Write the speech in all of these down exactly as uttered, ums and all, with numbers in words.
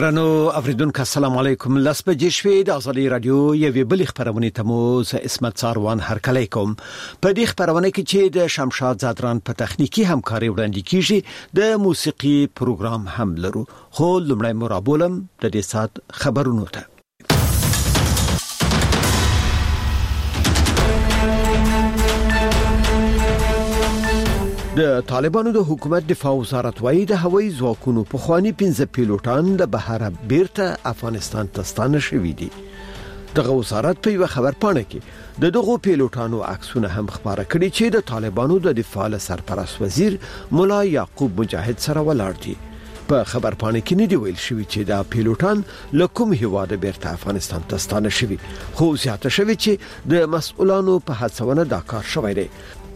رانو افریدونکو السلام علیکم. لاس بجې شوې د ازادي رادیو یوې بلې خبرونه ته مو اسمت څاروان هرکلی کوم. په دې خبرونه کې چې د شمشاد زادران په تخنیکی همکاري وړاندې کیږي د موسیقي پروګرام هم لرو. خو لمړی مرابولم د دې سات خبرونو ته. د طالبانو د حکومت دفاع وزارت وايي د هوایي ځواکونو په خواني پنځه پیلوټان د بهر بیرته افغانستان ته ستانه شوي دي. دغه وزارت په یو خبر پاڼه کې د دغو پیلوټانو عکسونه هم خبره کړي چې د طالبانو د دفاع سرپرست وزیر مولا یعقوب مجاهد سره ولاړ دي. په خبر پاڼه کې نه دی ویل شوی چې دا پیلوټان له کوم هیواد بیرته افغانستان ته ستانه شوي، خو زیاته شوی چې د مسؤلانو په هڅونه دا کار شوی دی.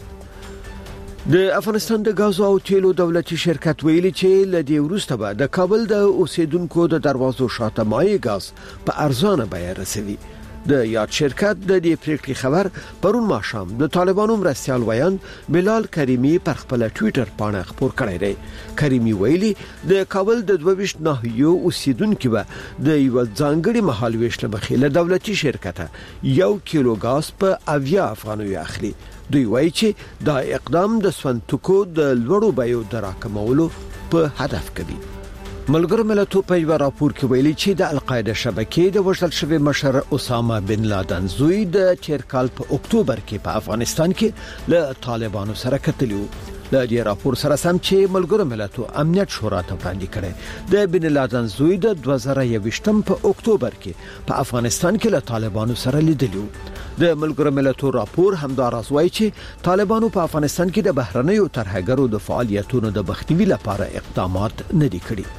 د افغانستان د غاز او تیلو دولتي شرکت ویلي چې لدی وروسته به د کابل د اوسیدونکو د دروازو شاته مایع غاز په ارزانه بیه رسوي. د یاد شرکت د دې پریکړې خبر پرون ماښام د طالبانو مرستيال ویان بلال کریمی پر خپل ټوئیټر باندې خبر کړی دی. کریمی ویلي د کابل د دوه ویشت ناحیو اوسیدونکو به د یو ځانګړي مهال ویشل بخیله دولتي شرکت یو کیلو غاز په اویا افغانیو اخلي. دوی وایي چې دا اقدام د سونتکو د لوړو بیو دراکمولو په هدف کوي. ملګرو ملتونو په یو راپور کې ویلي چې د القاعده شبکې د وژل شوی مشر اسامه بن لادن زوی د تیر کال په اکتوبر کې په افغانستان کې له طالبانو سره کتلیو. د دې راپور سره سم چې ملګرو ملتونو امنیت شورا ته وړاندې کړي د بن لادن زوی د دوه زره یوویشتم په اکتوبر کې په افغانستان کې له طالبانو سره لیدلیو. د ملګرو ملتونو راپور همداراز وایي چې طالبانو په افغانستان کې د بهرنیو ترهګرو د فعالیتونو د مخنیوي لپاره اقدامات نه دي کړي.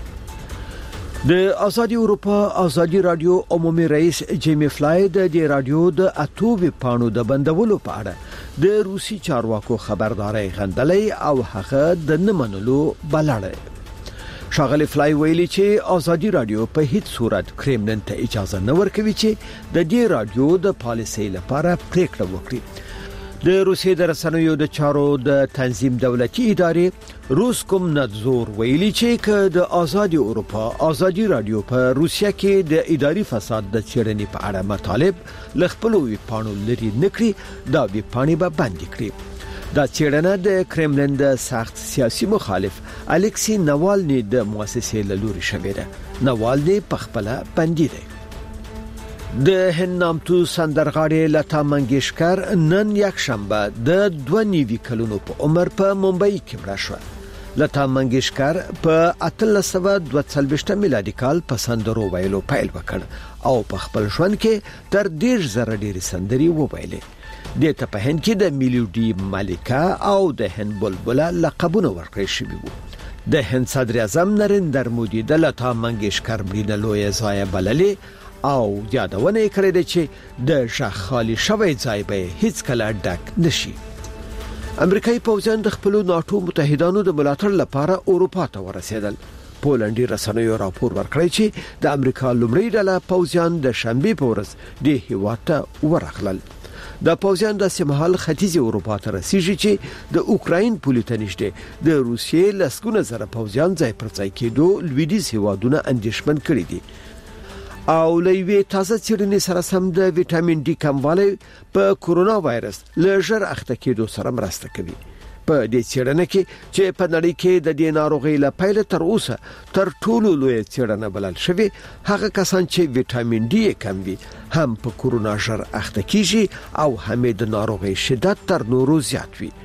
د ازادي اروپا ازادي رادیو عمومي رئیس جیمی فلای د دې رادیو د اتوبي پانو د بندولو په اړه د روسي چارواکو خبرداري غندلې او هغه د نمنلو بلړې. شاغلی فلای ویلي چې ازادي رادیو په هیڅ صورت کرملین ته اجازه نه ورکوي چې د دې رادیو د پالیسۍ لپاره پریکړه وکړي. د روسیې د رسنیو د چارو د تنظیم دولتي ادارې روسکومنادزور ویلي چې که د ازادي اروپا ازادي رادیو په روسیا کې د اداري فساد د چیرنې په اړه مطالب لخپل وی پانو لري نکړي دا وی پانی به بند کړي. دا چیرنه د کرملین د سخت سیاسي مخالف الکسی نوالنی د مؤسسې له لوري شوې ده. نوالنی په خپل بندي دی. د هند نامتو سندرغاړي لتا منګیشکر نن یک شنبه د دوه نیوي کلونو په عمر په ممبئی کې مړه شوه. لتا منګیشکر په اتلس سوه دوه څلوېښت میلادي کال په سندرو ویلو پیل وکړ او په خپل ژوند کې تر ډیر زره ډیر سندري وویلې. د ته په هند کې د میلودي مالکه او د هند بلبله لقبونه ورکړل شوي وو. د هند صدر اعظم نریندر مودي د لتا منګیشکر مړینه لوی ځای بللې او یادونه کړې ده چې د شخالي شوی ځای به هیڅ کله ډک نشي. امریکایي پوځیان د خپل ناتو متحدانو د ملاتړ لپاره اروپا ته ورسېدل. پولندي رسنیو راپور ورکړی چې د امریکا لومړی ډله پوځیان د شنبه په ورځ د هیواد ته ورغلل. د پوځیان د سیمهال ختیځ اروپا ته رسیږي چې د اوکراین پولیټ نشته د روسیې لسګونه زره پوځیان ځای پر ځای کېدو لویدیځ هیوادونه اندېښمن کړي دي. او لوی تازه چیرنې سره سم د وټامین ډي کموالی په کورونا وایرس لږر اخته کېدو سره مرسته کوي. په دې چیرنه کې چې په نړۍ کې د دې ناروغي له پیل تر اوسه تر ټولو لوی چیرنه بلل شوی هغه کسان چې وټامین ډي کم وي هم په کورونا ژر اخته کیږي او هم د ناروغي شدت تر نورو زیات وي.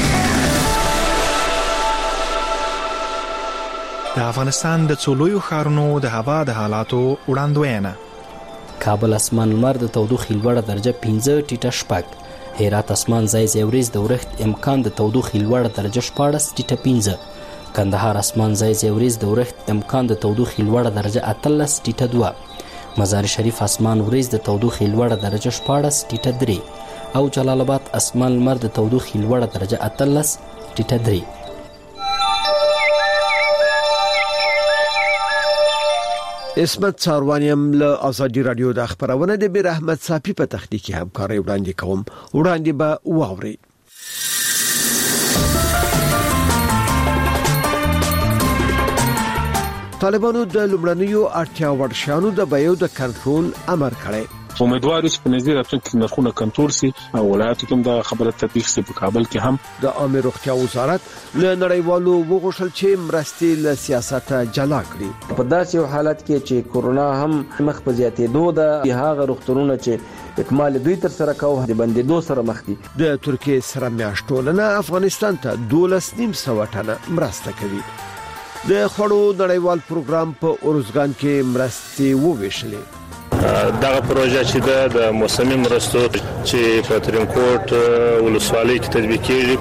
د افغانستان د څولویو ښارونو د هوا د حالاتو وړاندوینه. کابل اسمان لمر د تودوخې لوړه درجه پنځه ټیټه شپږ. هرات اسمان ځای ځای وریځ د ورښت امکان د تودوخې لوړه درجه شپاړس ټیټه پنځه. کندهار اسمان ځای ځای وریځ د ورښت امکان د تودوخې لوړه درجه اتلس ټیټه دوه. مزار شریف اسمان وریځ د تودوخې لوړه درجه شپاړس ټیټه درې او جلال آباد اسمان لمر د تودوخې لوړه درجه اتلس ټیټه درې. اسمت څاروانیم له ازادي رادیو د خبرونه د بیر احمد صافي په تخنیکی همکاري وړاندې کوم. وړاندې به واوري. طالبانو د لومړنیو اړتیا وړ شیانو د بیو د کنټرول امر کړی. امیدوار چې په نږدې راتلونکي کې نرخونه کنټرول شي او ولایتو کې د خبره تطبیق شي. په کابل کې هم د عامه روغتیا وزارت له نړیوالو وغوښتل چې مرستې له سیاست جلا کړي. په داسې حالت کې چې کورونا هم مخ په زیاتېدو ده، هغه روغتونونه چې اکمال دوی تر سره کوي د بندیدو سره مخ دي. د ترکیه سره میاشتولنه افغانستان ته دولس نیم سوه ټنه مرسته کوي. د خړو نړیوال پروګرام په اورزګان کې مرستې وویشلې. دغه پروژه چې د موسمي مرستو چې په ترینکوټ ولسوالۍ کې تطبیق کیږي.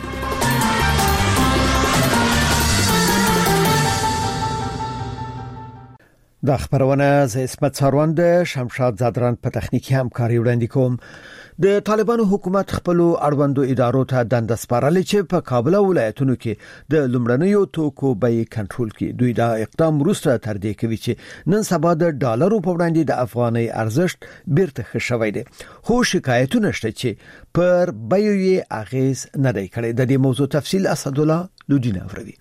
د خبرونه ز اسمت ساروان د شمشاد زادران په تخنیکی همکاري وړاندې کوم. د طالبانو حکومت خپل اړوندو ادارو ته دنده سپارلې چې په کابل ولایتونو کې د لومړنیو توکو بیې کنټرول کړي. دوی دا اقدام وروسته تر دې کوي چې نن سبا د ډالرو په وړاندې د افغانۍ ارزښت بیرته ښه شوی دی، خو شکایتونه شته چې پر بیو یې اغیز نه دی کړی. د دې موضوع تفصیل اسد الله لودین اوروي.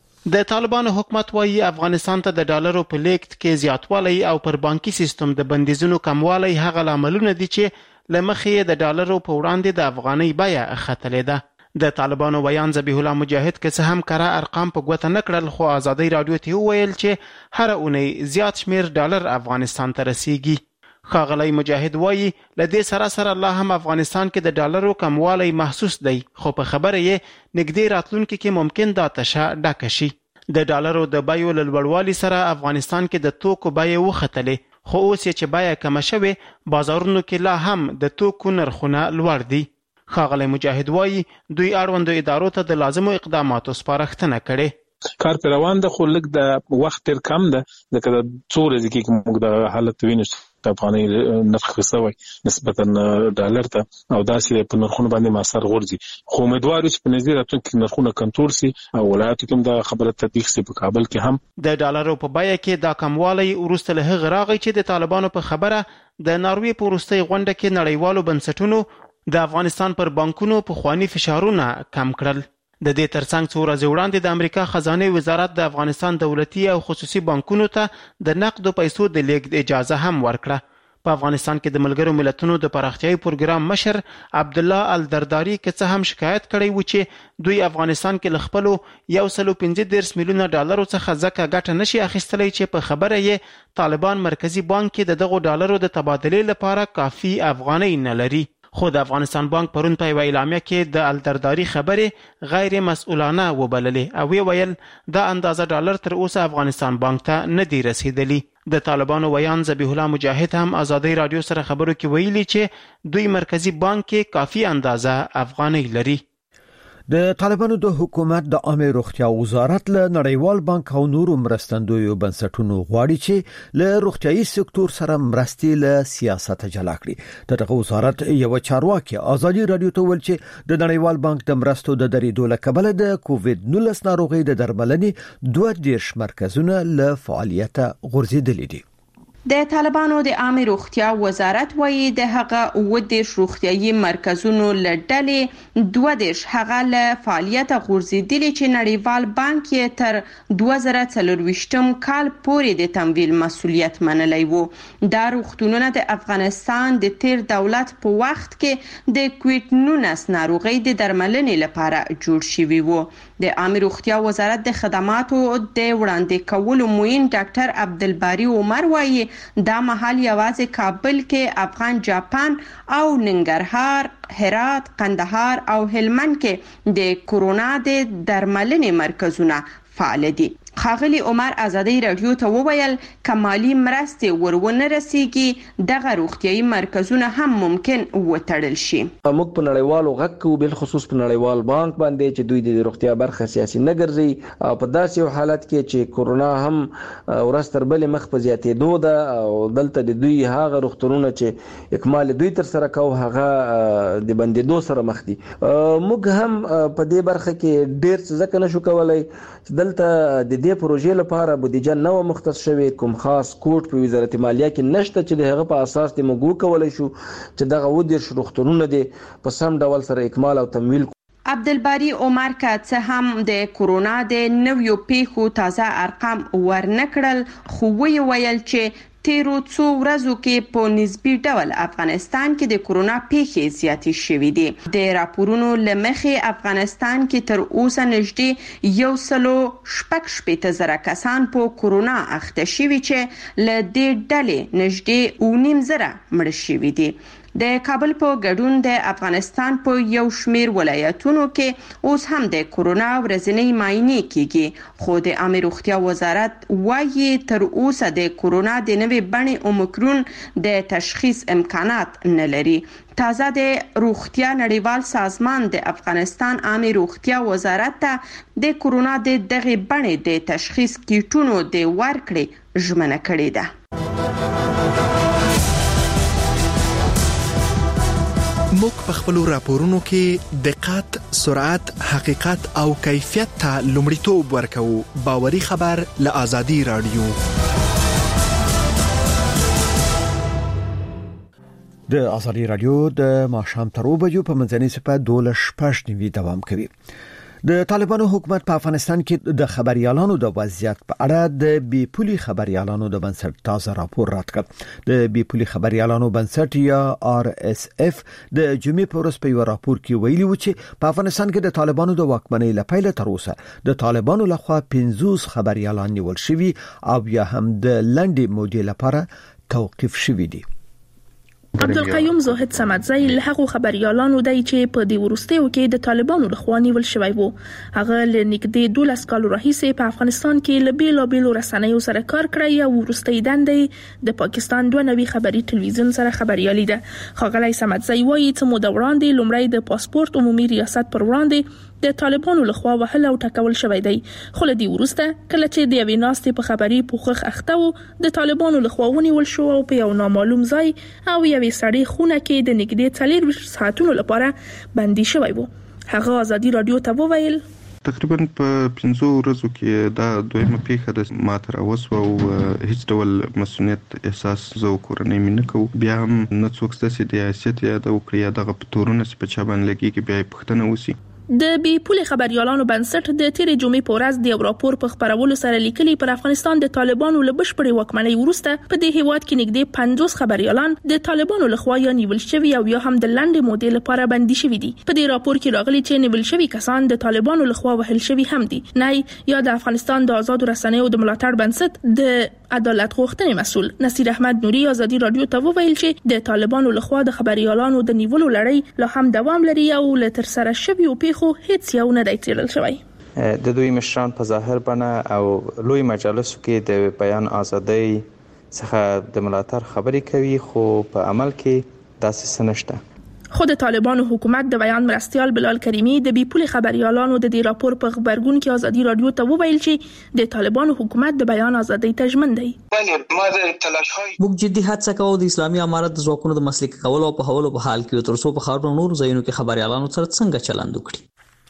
د طالبانو حکومت وايي افغانستان ته د ډالرو په لیږد کې زیاتوالی او پر بانکي سیستم د بندیزونو کموالی هغه عاملونه دي چې لمخې د ډالرو په وړاندې د افغانۍ بیه ختلې ده. د طالبانو ویان ذبیح الله مجاهد که څه هم کره ارقام په ګوته نه کړل، خو ازادي رادیو ته وویل چې هر اونۍ زیات شمیر ډالر افغانستان ته رسیږي. ښاغلی مجاهد وایي له دې سره سره الله هم افغانستان کې د ډالرو کموالی محسوس دی، خو په خبره یې نږدې راتلونکي کې ممکن دا تشه ډکه شي. د ډالرو د بیو له لوړوالي سره افغانستان کې د توکو بیې وختلې، خو اوس یې چې بیه کمه شوې بازارونو کې لا هم د توکو نرخونه لوړ دي. ښاغلی مجاهد وایي دوی اړوندو ادارو ته د لازمو اقداماتو سپارښتنه کړې. کار پر روان ده، خو لږ د وخت تر کم ده، ځکه د څو ورځې کې موږ د حالت وینو د افغانۍ نرخ خسوي نسبتا ډالر ته او داسې په نرخونو باندې ماسر غورځي. خو امیدوار چې په نږدې راتلونکي کې نرخونه کنټرول شي او ولایتو کې د خبره تطبیق شي. په کابل کې هم د ډالرو په بیه کې دا کموالی وروسته له هغه راغی چې د طالبانو په خبره د ناروې په وروستۍ غونډه کې نړیوالو بنسټونو د افغانستان پر بانکونو په خواني فشارونه کم کړل. د دې ترڅنګ څو ورځې وړاندې د امریکا خزانه وزارت د افغانستان دولتي او خصوصي بانکونو ته د نقدو پیسو د لیږد اجازه هم ورکړه. په افغانستان کې د ملګرو ملتونو د پراختیايي پروګرام مشر عبد الله الدرداري که څه هم شکایت کړی و چې دوی افغانستان کې ل خپل یو سل او پنځه دېرش میلیونه ډالرو څخه ځکه ګټه نشي اخیستلی چې په خبره یې طالبان مرکزی بانک کې د دغو ډالرو د تبادلې لپاره کافي افغانۍ نه لري. خو د افغانستان بانک پرون په یوه اعلامیه کې د الدرداري خبرې غیر مسؤلانه وبللې او ویل دا اندازه ډالر تر اوسه افغانستان بانک ته نه دی رسیدلی. د طالبانو ویان ذبیح الله مجاهد هم ازادي رادیو سره خبرو کې ویلي چې دوی مرکزی بانک کې کافي اندازه افغانۍ لري. د طالبانو د حکومت د عامه روغتیا وزارت له نړیوال بانک او نورو مرستندویو بنسټونو غواړي چې له روغتیايي سکتور سره مرستې له سیاست جلا کړي. دغه وزارت یو چارواکي ازادي رادیو ته ویل چې د نړیوال بانک د مرستو د درېدو له کبله د کووډ نولس ناروغي د درملنې دوه دېرش مرکزونه له فعالیت غورځېدلي دي. د طالبانو د عامه روغتیا وزارت وایي د هغه اووه دېرش روغتیايي مرکزونو له ډلې دوه دېرش هغه له فعالیت غورځېدلي چې نړیوال بانک یې تر دوه زره څلرویشتم کال پورې د تمویل مسؤلیت منلی و. دا روغتونونه د افغانستان د تیر دولت په وخت کې د کووډ نولس ناروغۍ د درملنې لپاره جوړ شوي وو. د عامه روغتیا وزارت د خدماتو د وړاندې کولو معین ډاکټر عبدالباری عمر وایي دا مهال یوازې کابل کې افغان جاپان او ننګرهار، هرات، قندهار او هلمند کې د کورونا د درملنې مرکزونه فعال دي. ښاغلي عمر ازادي رادیو ته وویل کمالي مرستې ورونه رسیږي دغه روغتیايي مرکزونه هم ممکن وتړل شي. موږ په نړیوالو غږ کوو، بل خصوص په نړیوال بانک باندې چې دوی د روغتیا برخه سیاسي نه ګرځي او په داسې حالت کې چې کورونا هم ورځ تر بلې مخ په زیاتېدو ده او دلته د دوی هغه روغتونونه چې اکمال دوی تر سره کوي هغه د بندیدو سره مخ دي. موږ هم په دې برخه کې ډېر څه ځکه نشو کولای چې دلته د دې پروژې لپاره بودیجه نه و مختص شوی، کوم خاص کوټ په وزارت مالیه کې نشته چې د هغه په اساس د موږ کولای شو چې دغه ودیرش روغتونونه دي په سم ډول سره اکمال او تمویل. عبدالباری عمر که څه هم د کورونا د نویو پیښو تازه ارقام ورنکړل خو وی ویل چې تیرو څو ورځو کې په نسبي ډول افغانستان کې د کورونا پیښې زیاتې شوې دي. د راپورونو له مخې افغانستان کې تر اوسه نږدې یو سلو شپږ شپېته زره کسان په کورونا اخته شوي چې له دې ډلې نږدې اوه نیم زره مړه شوي دي. د کابل په ګډون د افغانستان په یو شمیر ولایتونو کې اوس هم د کورونا ورځنی معاینې کیږي خو د عامه روغتیا وزارت وايي تر اوسه د کورونا د نوې بڼې اومیکرون د تشخیص امکانات نه لري. تازه د روغتیا نړیوال سازمان د افغانستان عامه روغتیا وزارت ته د کورونا د دغه بڼې د تشخیص کیټونو د ورکړې ژمنه کړې ده. موږ په خپل راپورونو کې دقت، سرعت، حقیقت او کیفیت ته لومړیتوب ورکوو. باوري خبر له آزادي رادیو. د آزادي رادیو د ماښام تر اوه بجو په منځنۍ سپه دولس شپږ نیوي دوام کوي. د طالبانو حکومت په افغانستان کې د خبريالانو د وضعیت په اړه د بي پولي خبريالانو د بنسټ تازه راپور راټکړ. د بي پولي خبريالانو بنسټ یا آر اس اف د جمعې په ورځ په یو راپور کې ویلي و چې په افغانستان کې د طالبانو د واکمنۍ لپاره تر اوسه د طالبانو لخوا پنځوس خبريالان نیول شوي او یا هم د لنډې مودې لپاره توقيف شوي دي. عبدالقیوم زاهد سمدزی له هغو خبريالانو دی چې په دې ورستیو کې د طالبانو لخوا نیول شوی وو. هغه له نږدې دولس کالو راهیسې په افغانستان کې له بیلابیلو رسنیو سره کار کړی او ورستۍ دندې د پاکستان دوه نوي خبري تلویزیون سره خبريالي ده. ښاغلی سمدزی وایي چې موده وړاندې لومړی د پاسپورت عمومي ریاست پر وړاندې د طالبانو لخوا وهل او ټکول شوی دی. خو له دې وروسته کله چې د یوې ناستې په خبري پوښښ اخته وو د طالبانو لخوا ونیول شو او په یو نامعلوم ځای او یوې سړې خونه کې د نږدې څلوېښت ساعتونو لپاره بندي شوی وو. هغه آزادي رادیو ته وویل تقریبا په پنځو ورځو کې دا دویمه پیښه د ما تر اوسه او هیڅ ډول مسؤلیت احساس زه کورنۍ مې نه کوم. بیا هم نه څوک ستاسې د حیثیت یا د وکړي یا دغه پتورونه چې په چا باندې لګېږي بیا یې پوښتنه وشي. د بي پولي خبريالانو بنسټ د تیرې جمعې په ورځ د یو راپور په خبرولو سره لیکلي پر افغانستان د طالبانو له بشپړې واکمنۍ وروسته په دې هیواد کې نږدې پنځوس خبريالان د طالبانو لخوا یا نیول شوي او یا هم د لنډې مودې لپاره بندي شوي دي. په دې راپور کې راغلي چې نیول شوي کسان د طالبانو لخوا وهل شوي هم دي. نه یا د افغانستان د آزادو رسنیو د ملاتړ بنسټ د عدالت غوښتنې مسؤل نصیر احمد نوري آزادي رادیو ته وویل چې د طالبانو لخوا د خبريالانو د نیولو لړۍ لا هم دوام لري او له تر سره شوي پیښو هیڅ یو نه دی تیرل شوی. د دوی مشران په ظاهر بڼه او لوی مجالسو کې د بیان ازادۍ څخه د ملاتړ خبرې کوي خو په عمل کې داسې څه نشته. خو د طالبانو حکومت د بیان مرستیال بلال کریمی د بي پولي خبريالانو د دې راپور په خبرګون کې آزادي رادیو ته وویل چې د طالبانو حکومت د بیان ازادۍ ته ژمن دی. موږ جدي هڅه کوو د اسلامي امارت د ځواکونو د مسلکي کولو او په هولو په حال کې تر څو په خاورو نور ځایونو کې خبريالانو سره څنګه چلند وکړي.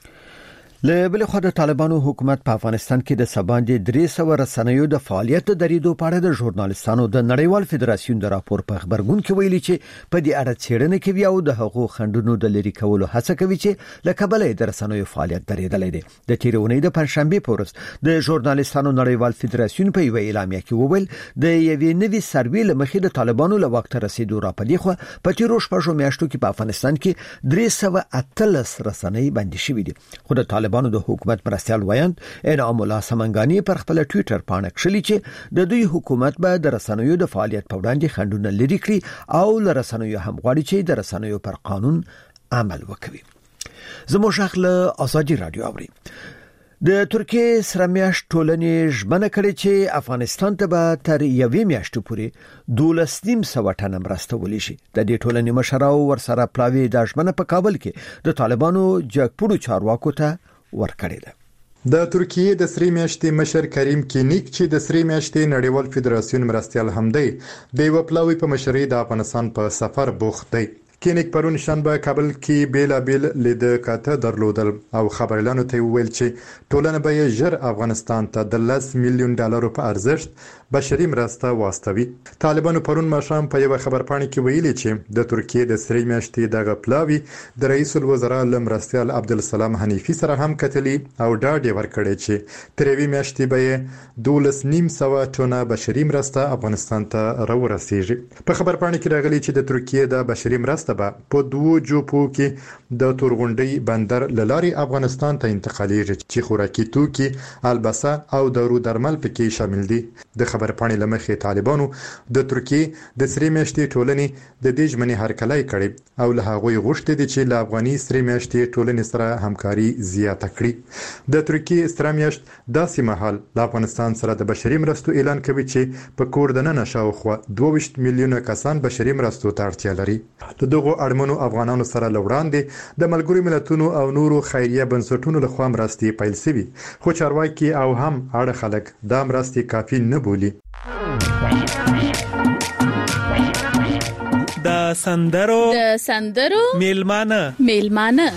له بل خو د طالبانو حکومت په افغانستان کې د سباندې درې سوه رسنیو د فعالیت درېدو په اړه د ژورنالستانو د نړیوال فدراسیون د راپور په خبرګون کې ویلي چې په دې اړه څېړنه کوي او د هغو خندونو د لری کولو هڅه کوي چې له کبله د رسنیو فعالیت درېدلې دي. د تیرونې د پنځشنبه په ورځ د ژورنالستانو نړیوال فدراسیون په یو اعلامیه کې وویل د یوې نوې سروې لمخې د طالبانو له وخت رسیدو را پدې خو په تیرو شپږو میاشتو کې په افغانستان کې درې سوه اتلس رسنۍ بندي شوې دي. خو د طالبانو د حکومت مرستیال وایند انعام الله سمنګانی پر خپل ټوئیټر باندې کړلی چې د دوی حکومت به د رسنیو د فعالیت په وړاندې خنډونه لري کړی او ل رسنیو هم غواړي چې د رسنیو پر قانون عمل وکړي. زموږ شغله آزادي رادیو اوري. د ترکیه سره میاشت ټولنې ژمنه کړې چې افغانستان ته به تر یوې میاشتې پورې دولس نیم سوه ټنه مرسته ولېږي. د دې ټولنې مشر او ورسره پلاوي د ژمنه په کابل کې د طالبانو جګپوړو چارواکو ته ورکړی ده. د ترکیه د سری میاشتې مشر کریم کینیک چې د سری میاشتې نړیوال فدراسیون مرستیال هم دی د یو پلاوی په مشرۍ د افغانستان په سفر بوخت دی. کینیک پرون شنبه کابل کې بیلا بیل لید کاته درلودل او خبرلانو ته ویل چې ټولنه به ژر افغانستان ته د لس میلیون ډالرو په ارزښت بشري مرسته واستوي. طالبانو پرون ماښام په یو خبرپاڼه کې ویلي چې د ترکیې د سری میاشتې دغه پلاوی د رئیس الوزرا لمرستیال عبدالسلام حنیفی سره هم کتلی او ډاډ ورکړی چې تروي میاشتې به دولس نیم سوه ټنه بشري مرسته افغانستان ته راورسیږي. په خبرپاڼه کې راغلي چې د ترکیې د بشري مرسته به په دوو جوپو کې د تورغونډي بندر لاري افغانستان ته انتقالېږي چې خوراکي توکي، البسه او دارو درمل پکې شامل دي. د خبرپاڼې لمخې طالبانو د ترکیې د سری میاشتې ټولنې د دې ژمنې هرکلی کړي او له هغوی غوښتي دي چې له افغاني سری میاشتې ټولنې سره همکاري زیاته کړي. د ترکیې سری میاشت داسې مهال له افغانستان سره د بشري مرستو اعلان کوي چې په کور دننه شاوخوا دوه ویشت میلیونه کسان بشري مرستو ته اړتیا لري. د دغو اړمنو افغانانو سره لوړاندې د ملګرو ملتونو او نورو خیریه بنسټونو لخوا مرستې پیل شوي، خو چارواکي او هم اړه خلک دا مرستې کافي نه بولي. د سندرو د سندرو میلمانه میلمانه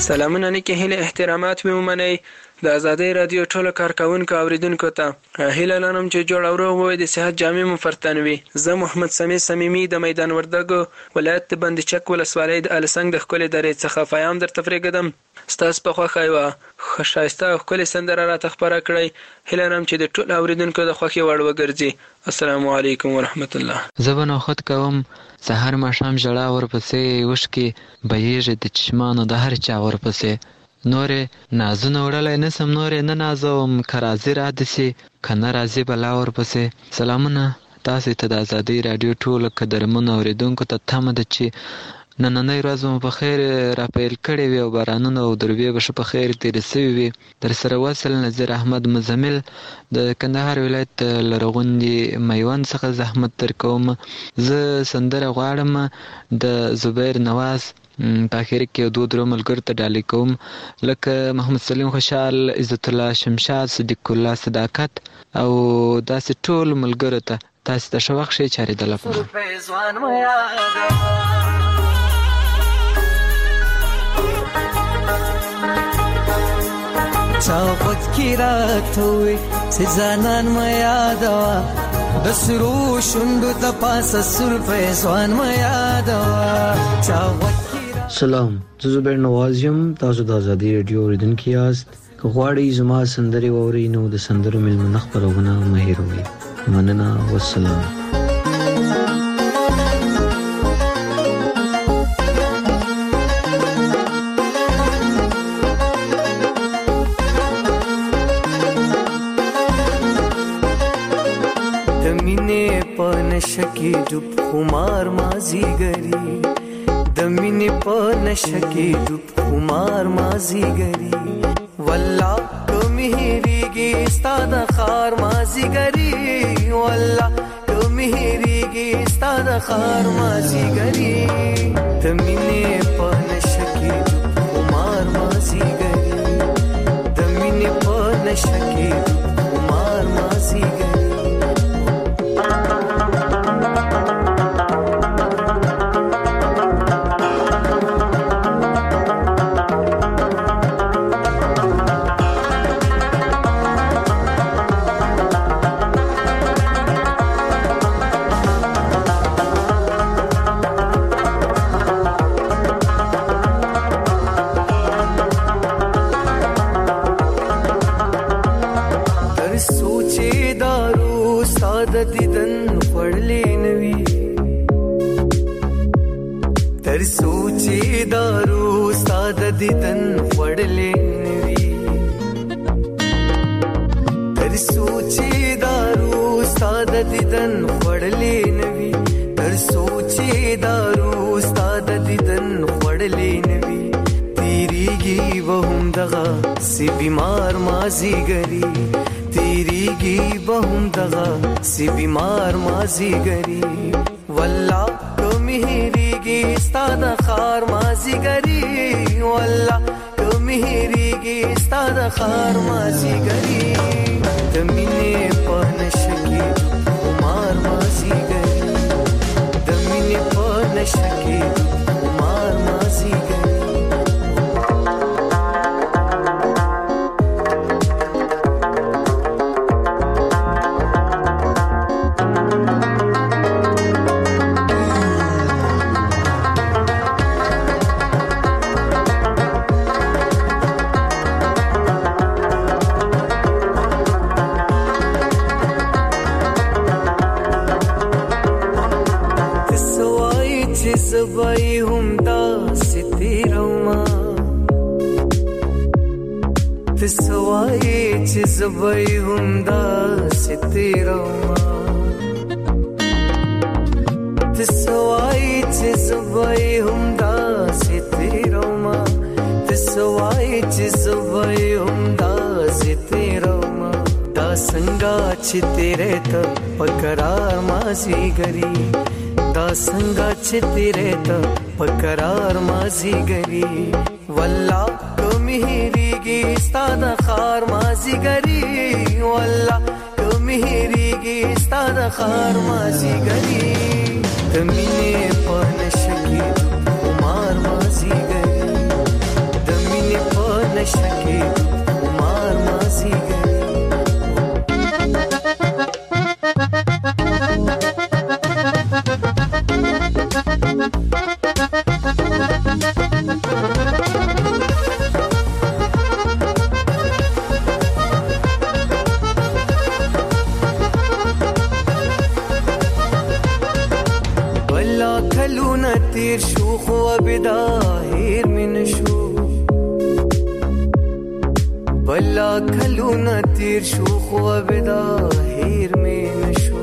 سلامونه نیکه هیله احترامات به ومنئ. د آزادۍ رادیو ټولو کارکونکو اوریدونکو ته هیله لرم چې جوړ او روغ وي، د صحت جامې مو فرتن وي. زه محمد سمیع صمیمي د میدان وردګو ولایت د بندچک ولسوالۍ د السنګ د ښکلې درې څخه پیام درته پرېږدم. ستاسو په خوښه یوه ښه ښایسته او ښکلې سندره راته خپره کړئ. هیله لرم چې د ټولو اوریدونکو د خوښې وړ وګرځي. السلام علیکم ورحمت الله. زه به نوښت کوم سهار ماښام ژړا ورپسې اوښکې بهیږي د چشمانو د هر چا ورپسې. نورې نازونه وړلی نسم، نورې نه نازوم که راځي راده سي که نه راځي بلا ورپسې. سلامونه تاسې ته د ازادۍ راډیو ټولو قدرمنو اورېدونکو ته تمه ده چې نننۍ ورځ مو په خیر راپیل کړې وي او بارانونه او دروبې به ښه په خیر تېرې سوي وي. در سره وصل نظیر احمد مزمل د کندهار ولایت لرغونډي میوند څخه زحمت در کوم. زه سندره غواړم د زبیر نواز په اخر کې یو دوه درو ملګرو ته ډالۍ کوم، لکه محمد سلیم خوشحال، عزت الله شمشاد، صدیق الله صداقت او داسې ټول ملګرو ته. تاسې ته ښه وخت ښې چارې د لپاره. چا غوږ کې راته ووی چې ځانان مه یادوه، د سرو شونډو د پاسه سرفې ځوان مه یادوه. چا غوږ سلام، زه زبیر نواز یم. تاسو د ازادۍ راډیو اوریدونکي یاست. که غواړئ زما سندرې واورئ نو د سندرو میلمنه خپرونه مه هېروئ. مننه، والسلام. د مینې په نشه کې ډوب خمار مازیګري، د مینې په نشه کې ډوب خمار مازیګري، والله که مې هېرېږي ستا د ښار مازیګري، والله که مې هېرېږي ستا د ښار مازیګري. د مینې په نشه کې ډوب خمار مازیګري، د مینې په نشه کې ډوب خمار مازیګري. سی بیمار مازیګری، والله که مې هېرېږي ستا د ښار مازیګري، والله که مې هېرېږي ستا د ښار مازیګري. د مینې په نشه کې خمار مازیګري، د مینې په نشه کې خمار مازیګري. زبای هم داسې تیروما، ته سوای چې زبای هم داسې تیروما، ته سوای چې زبای هم داسې تیروما، ته سوای چې زبای هم داسې تیروما. دا څنګه چې تیرې ته پکرار مازیګري، دا څنګه چې تیرې ته پکرار مازیګري، والله که مې هېرېږي ستا د ښار مازیګري، والله که مې هېرېږي ستا د ښار مازیګري. د مینې په نشه کې خمار مازیګري، د مینې کلونه تیر شو خو بدا هیر می نشو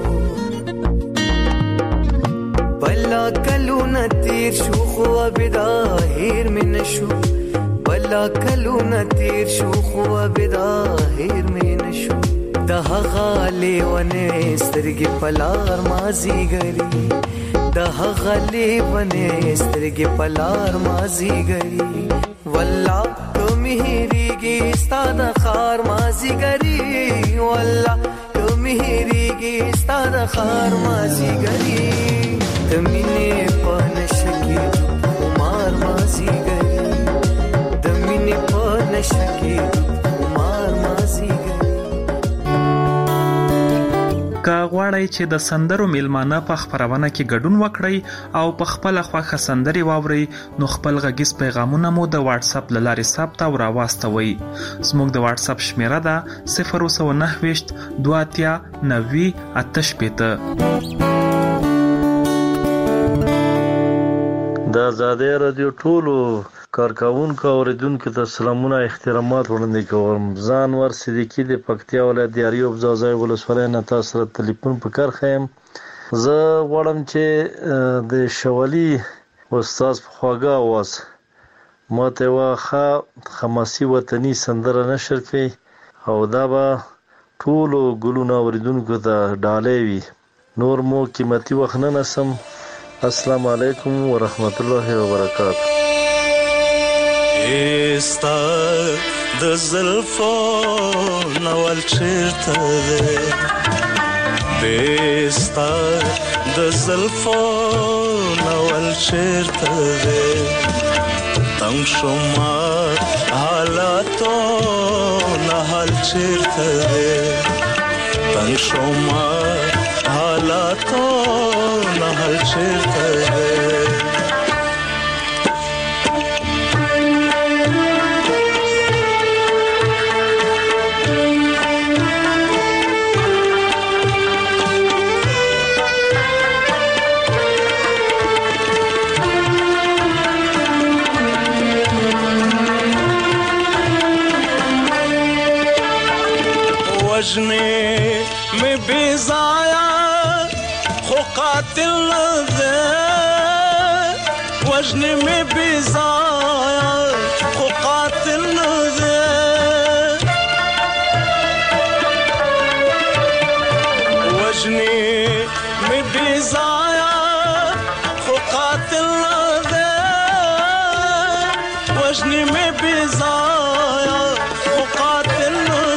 بلا کلونه تیر شو خو بدا هیر می نشو بلا کلونه تیر شو خو بدا هیر می نشو د هغه لیونه سترګې پلار مازی ګری د هغه لیونه سترګې پلار مازی ګری والله کومې هریږي ستاد خار مازی ګری والله کومې هریږي ستاد خار مازی ګری دمینه پنشکی عمر مازی ګری دمینه پنشکی عمر مازی ګری که غواړئ چې د سندرو میلمانه په خپرونه کې ګډون وکړئ او په خپل خوښه سندري واورئ نو خپل غږیز پیغامونه مو د واتس اپ له لارې ثبت او راواستوئ. زموږ د واتس اپ شمیره ده صفر سوه نهه ویشت دوه اتیا نوي اته شپېته. د آزادۍ رادیو ټولو کارکونکو اوریدونکو ته سلامونه احترامات وړاندې کوم. زه انور صدیقی د پکتیا ولایت یاریوب ځاځای ولسوالۍ نه تاسو سره ټلیفون په کار خیم. زه غواړم چې د شوالي استاد په خواږه आवाज ماته واخه خماسي وطني سندره نشر کړي او دا به ټولو ګلونو اوریدونکو ته ډالۍ وي. نور مو قیمتي وخت نه نسم. السلام علیکم ورحمت الله وبرکاته. استا د زلفو نوال چرته ده بستا د زلفو نوال چرته ده تنگ شما حالاتو نحال چرته ده تنگ شما حالاتو نحال چرته ده وجنی میں بیزایا خو قاتل ده وجنی میں بیزایا خو قاتل ده وجنی میں بیزایا خو قاتل ده وجنی میں بیزایا خو قاتل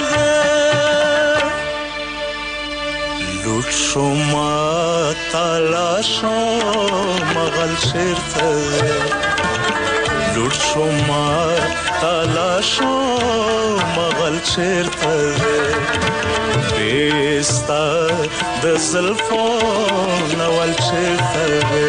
شما تلاشو مغل چرته لور شما تلاشو مغل چرته بیستا د زلفو نوال چرته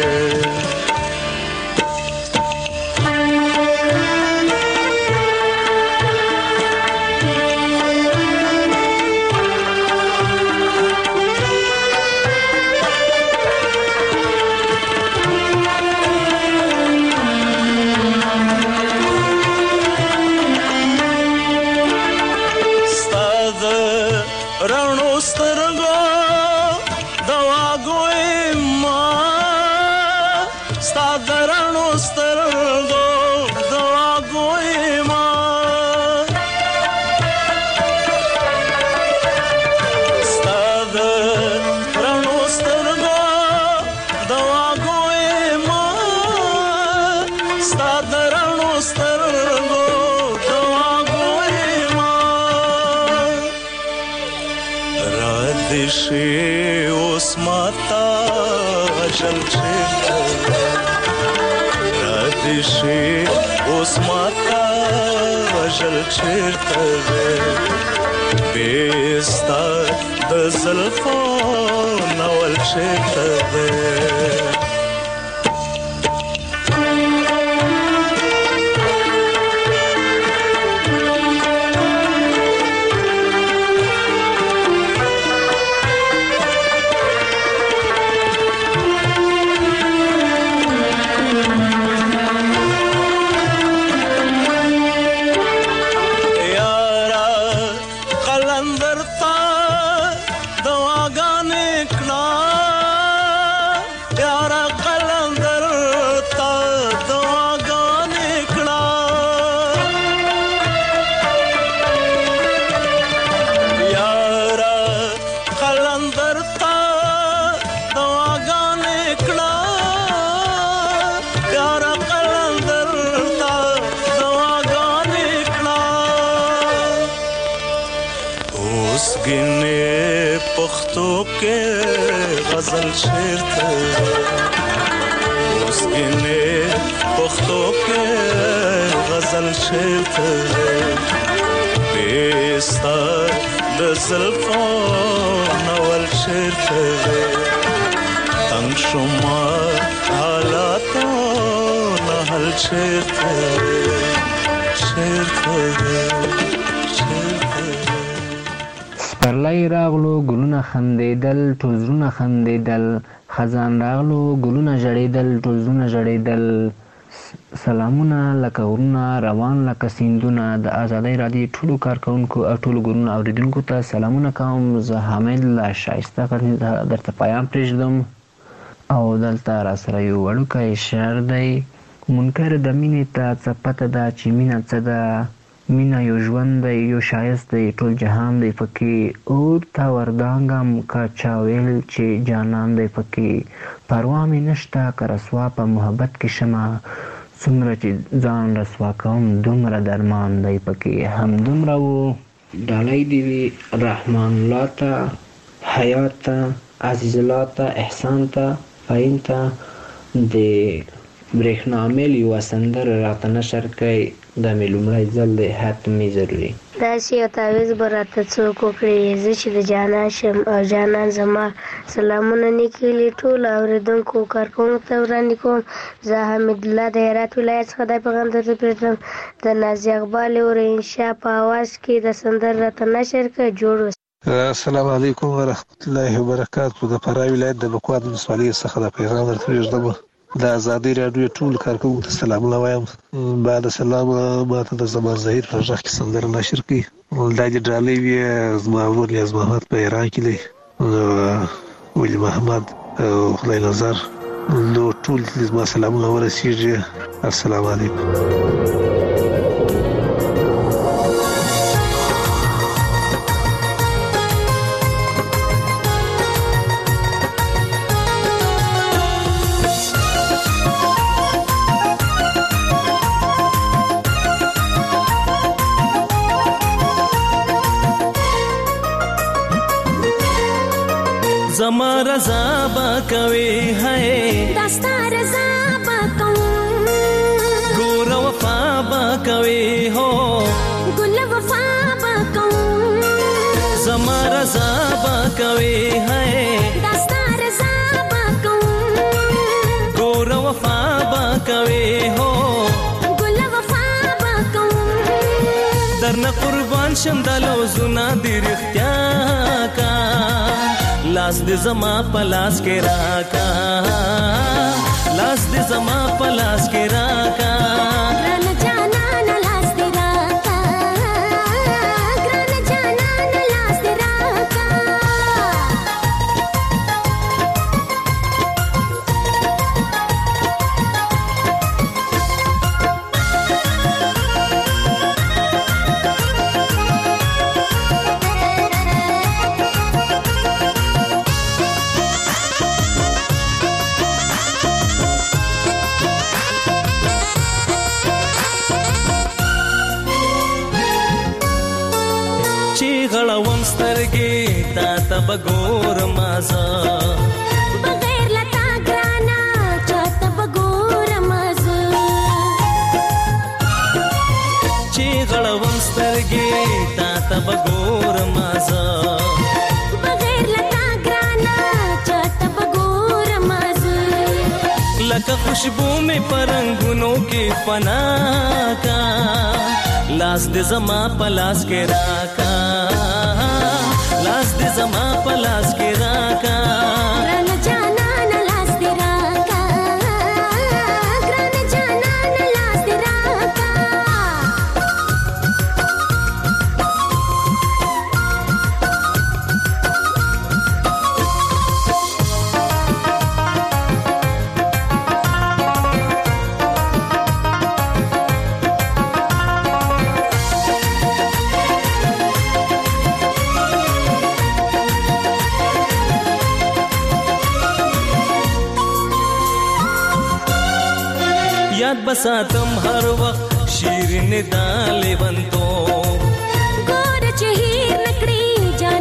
شي اوس ماتا جل چرته را دي شي اوس ماتا جل چرته بیستا د زلفو نوال چرته اوس ګنې پښتو کې غزل شعر ته اوس ګنې پښتو کې غزل شعر ته بيستا د زلفو نول شعر ته تنگ شما حالاتو نهل شعر ته شعر ته سپرلی راغلو ګلونه خندېدل ټول زړونه خندېدل خزان راغلو ګلونه ژړېدل ټول زړونه ژړېدل سلامونه لکه غرونه روان لکه سیندونه د آزادۍ راډیو ټولو کارکوونکو او ټولو ګورونو اوریدونکو ته سلامونه کوم. زه حامد له ښایسته غزني درته پیام پرېږدم او دلته راسره یو وړوکی شعر دی. منکر د مینې ته څه پته ده چې مینه څه ده، مینه یو ژوند دی یو ښایست دی ټول جهان دی پکې، اور ته وردانګم که چا ویل چې جانان دی پکې، پروا مې نشته که رسوا په محبت کې شمه، څومره چې ځان رسوا کوم دومره درمان دی پکې. همدومره و. ډالۍ دې وي رحمان الله ته، حیات ته، عزیز الله ته، احسان ته، فهیم ته د برېښنا میل یوه سندره راته نشر کوي. دا مې لومړی ځل دی، حتمي ضروري داسې یو تعویض به راته څوک وکړي زه چې د جانان شم او جانان زما. سلامونه نیکیلي ټولو اورېدونکو کارکوونکو ته وړاندې کوم. زه حمید الله د هرات ولایت څخه دا پیغام درته پرېږدم. د نازي اقبال اورینشا په اواز کې د سندره راته نشر کړه. جوړ اوسئ. السلام علیکم ورحمت الله وبرکاتو. د فراه ولایت د بکوات ولسوالۍ څخه دا پیغام درته پرېږدم. د آزادۍ راډیو ټول کارکوونکو ته سلامونه وایم. بعد سلام ماته د زمان ظهیر په غږ کې سندره نشر کړي. دا دې ډالۍ وي زما ورور یاز محمد په ایران کې دی، ولی محمد او خدای نظر، نو ټول زما سلامونه ورسیږي. السلام علیکم. زما رضا با کوي ہے دستا رضا با کوم ګور وفا با کوي هو ګل وفا با کوم زما رضا با کوي ہے دستا رضا با کوم ګور وفا با کوي هو ګل وفا با کوم درنه قربان شم دلو زنا دی رختیا کا لاس دې زما پلاس کې راکا لاس دې زما پلاس کې راکا ګران جانان لاس دې راکا ګران جانان لاس دې راکا غړوم سترګې تا ته بګور مازه بغیر لتا ګرانا چاته بګور مازه چې غړوم سترګې تا ته بګور مازه بغیر لتا ګرانا چاته بګور مازه لکه خوشبو مې پرنګونو کې فنا کا لاس دې زما پلاس کې راکا لاس دې زما پلاس کې راکا ګران جانان لاس دې راکا ګران جانان لاس دې راکا یاد بساتم هر وخت شیرین دالې بنتو ګور چې هیر نکړي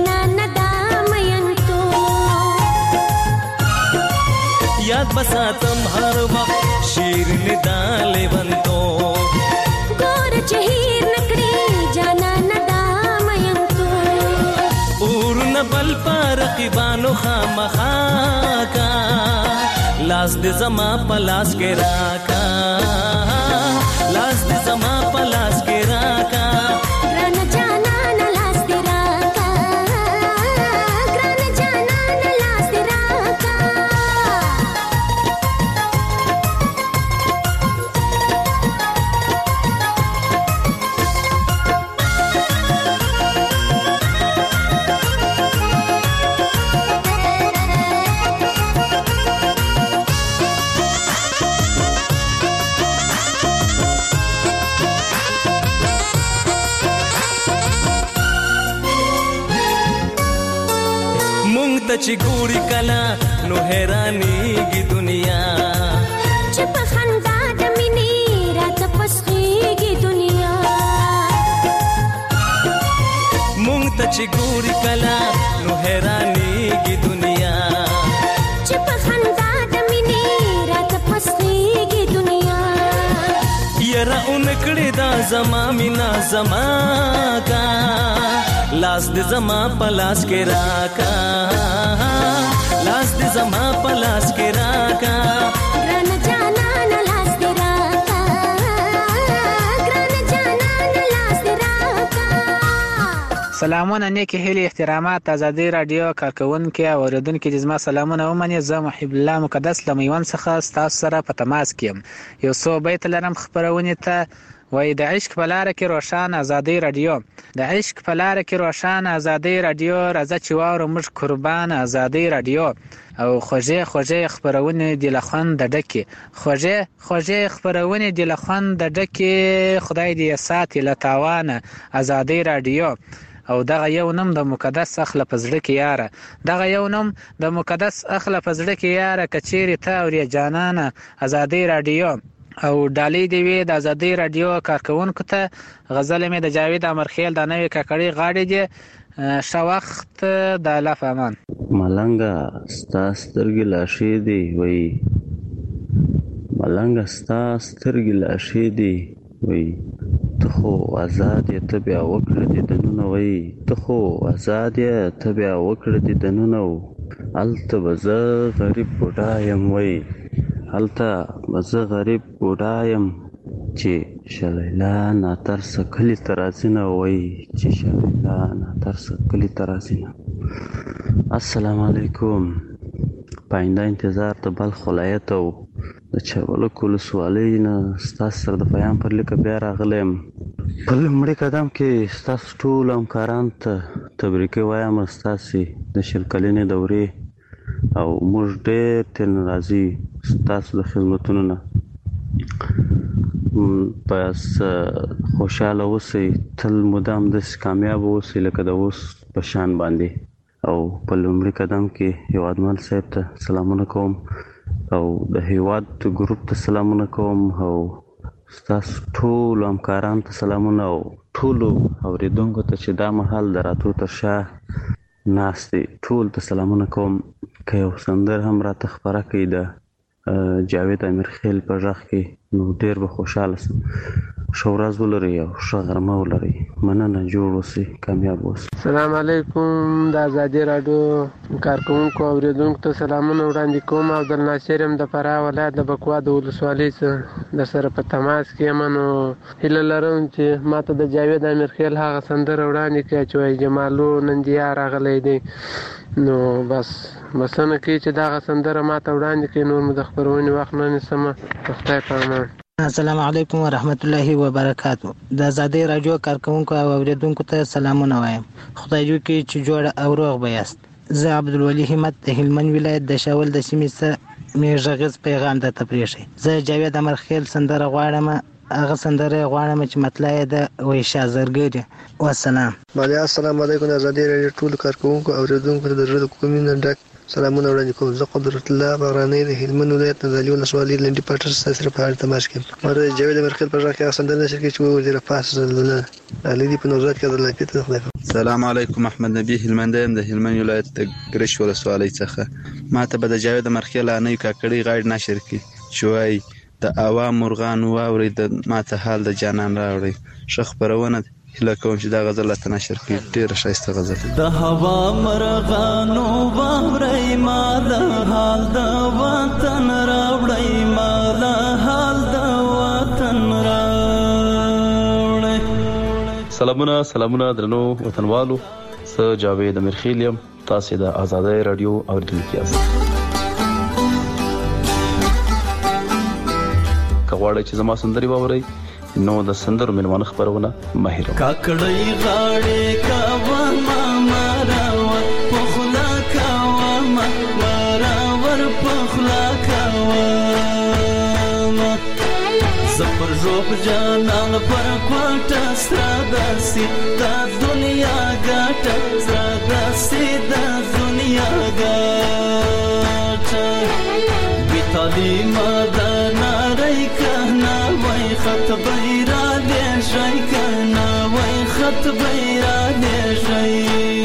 بساتم هر وخت شیرین دالې بنتو ګور چهیر نکړي جانا ندام یم تو اور نبل پر رقیبانو خامخا کا لاس دې زما پلاس کې راکا لاس دې زما پلاس کې راکا ګران جانا نه لاس دې راکا ګران جانا نه لاس دې راکا چې ګوري کلا نو حیرانېږي دنیا چې په خندا د مینې راته پسخېږي دنیا مونږ ته چې ګوري کلا نو حیرانېږي دنیا چې په خندا د مینې راته پسخېږي دنیا یاره اونکړې دا زما مینا زما کا لاس دې زما پلاس کې راکا لاس دې زما پلاس کې راکا ګران جانا نه لاس دې راکا ګران جانا نه لاس دې راکا سلامونه نیکی هیلې احترامات آزادي رادیو کارکونکو او اوریدونکو د زما سلامونه ومني زه محب الله مقدس لمیوان څخه تاسو سره په تماس کې یو څو بیت لرم خبرونه ته وای د عشق په لار کې روشن آزادي رادیو د عشق په لار کې روشن آزادي رادیو راځي چې واورو موږ قربان آزادي رادیو او خوږه خوږه خبرونه د لخوان د ډکه خوږه خوږه خبرونه د لخوان د ډکه خدای دې ساتي لتاوانه آزادي رادیو او دغه یو نوم د مقدس اخله پزړه کې یاره دغه یو نوم د مقدس اخله پزړه کې یاره کچېری ته او جانانه آزادي رادیو او ډالۍ دی وی د آزادي رادیو کارکونکو ته غزل می د جاوید امرخیل د نوې ککړی غاړي دی شو وخت د لاف امان ملنګا ستا سترګې لاشې دی وی ملنګا ستا سترګې لاشې دی وی ته خو آزاد یې ته بیا وکړه دې دنونه وی ته خو آزاد یې ته بیا وکړه دې دنونه هلته به زه غریب بوډا یم وی هلته زه غریب بوډا یم چې شلیلا ناترسه کلي ته راځي نه وایي چې شلیلا ناترسه کلي ته راځي نه. السلام علیکم. پاینده انتظار د بلخ ولایت او د چابلک ولسوالۍ نه ستاسو سره د پیام پر لیکه بیا راغلی یم. په لومړي قدم کې ستاسو ټولو همکارانو ته تبریکې وایم ستاسې د شل کلنې دورې او موږ ډېر ترې راضي ستاسو د خدمتونو نه. بس خوشحاله اوسئ، تل مدام داسې کامیاب اوسئ لکه د اوس په شان باندې. او په لومړي قدم کې هیوادمل صاحب ته سلامونه کوم او د هیواد ګروپ ته سلامونه کوم او ستاسو ټولو همکارانو ته سلامونه او ټولو اورېدونکو ته چې دا مهال د راتلو تر شا ناست دي ټول ته سلامونه کوم. که یو سندر هم راته خپره کړي د جاوید امیرخیل په غږ کې نو ډېر به خوشحاله سم. ښه ورځ ولرئ او ښه غرمه ولرئ. مننه، جوړ اوسئ، کامیاب اوسئ. سلام علیکم. د آزادي راډیو کارکونکو او اوریدونکو ته سلامونه وړاندې کوم. عبدالناصر یم د فراه ولایت د بکوا د ولسوالۍ څخه در سره په تماس کې یم. نو هیله لرم چې ماته د جاوید امیرخیل هغه سندره وړاندې کړي چې وایي جمالو نندیا راغلی دی. نو بس بسنه کوي چې دغه سندره ماته وړاندې کړي. نور مو د خپرونې وخت نه نیسمه. په خدای په امان. السلام علیکم ورحمت الله وبرکاتو. د آزادۍ راډیو کارکونکو او اوریدونکو ته سلامونه وایم. خدای دې وکړي چې جوړ او روغ به یاست. زه عبدالولي همت د هلمند ولایت د شاول د سیمې څخه مې غږیز پیغام درته پرېښی. زه جاوید امرخیل سندره غواړم. هغه سندره غواړم چې مطلع یې د ویشا زرګري. والسلام. بله السلام علیکم. د آزادۍ راډیو ټول کارکونکو او اوریدونکو ته د زړه د کومې نه ډک سلامونه وړاندې کوم. زه قدرت الله بغرانی د هلمند ولایت د علي ولسوالۍ لنډي پټر سره په اړه تماس کوم. مره جاوید مرخیل پر راکې اسندل نشر کې چې وزیر پاس زله علي دی په نوزاد کې د لافیت خدای. السلام علیکم. احمد نبی هلمندیم د هلمند ولایت د ګرش ولسوالۍ څخه. ماته به د جاوید مرخیل انې کاکړی غاړ نشر کې شوی د عوام مرغان واوري د ماته حال د جانان راوړي. شخ پرونه هله کوم چې دا غزل ته نشر کړي. ډیره ښایسته غزل. د هوا مرغانو واوري ما د حال د وطن راوړي ما د حال د وطن راوړي. سلامونه سلامونه درنو وطنوالو. زه جاوید مرخیل یم. تاسو د آزادۍ رادیو اوریدونکي یاست. کغواړی چې زما سندري واورئ نو د سندرو مېلمانه خبرونه ماهر کاکړی غاړې کاوه ما مراور پخلا کاوه ما مراور پخلا کاوه زپر جوب جانان پر کوټه سره داسي دا دنیا ګټه سره داسي دا دنیا ګټه بیتالی مدنا رای کنا وای خط بیرا دې شای کنا وای خط بیرا دې شای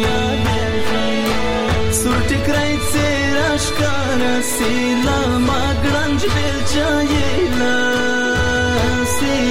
سورټ کرای سراش کار سیلا ما ګرنج بل چایلا سی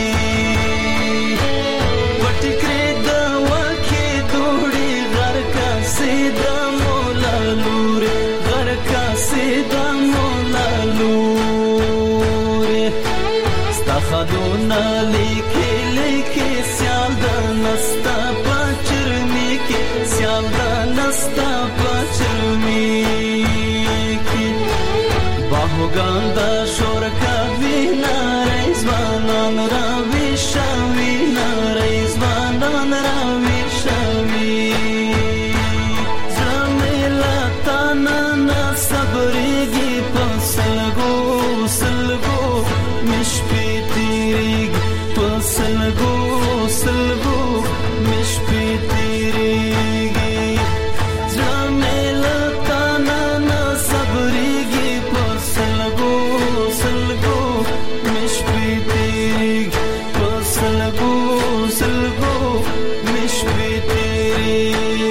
پټ کرې دا وکه دوړي غر کا سیدا مولا لور غر کا سیدا مولا لور ستا خدونه لیکي لیکي سیال د نستا پچرمی کې سیال د نستا پچرمی کې باهوګان د شور کوي نارې ځوانان را ویشوي نارې ځوانان را ویشوي زميلا تانا صبرېږي په سلګو سلګو مش پیتیریږي په سلګو سلګو مش پیتیریږي زميلا تانا صبرېږي په سلګو سلګو مش پیتیریږي په سلګو سلګو مش پیتیریږي.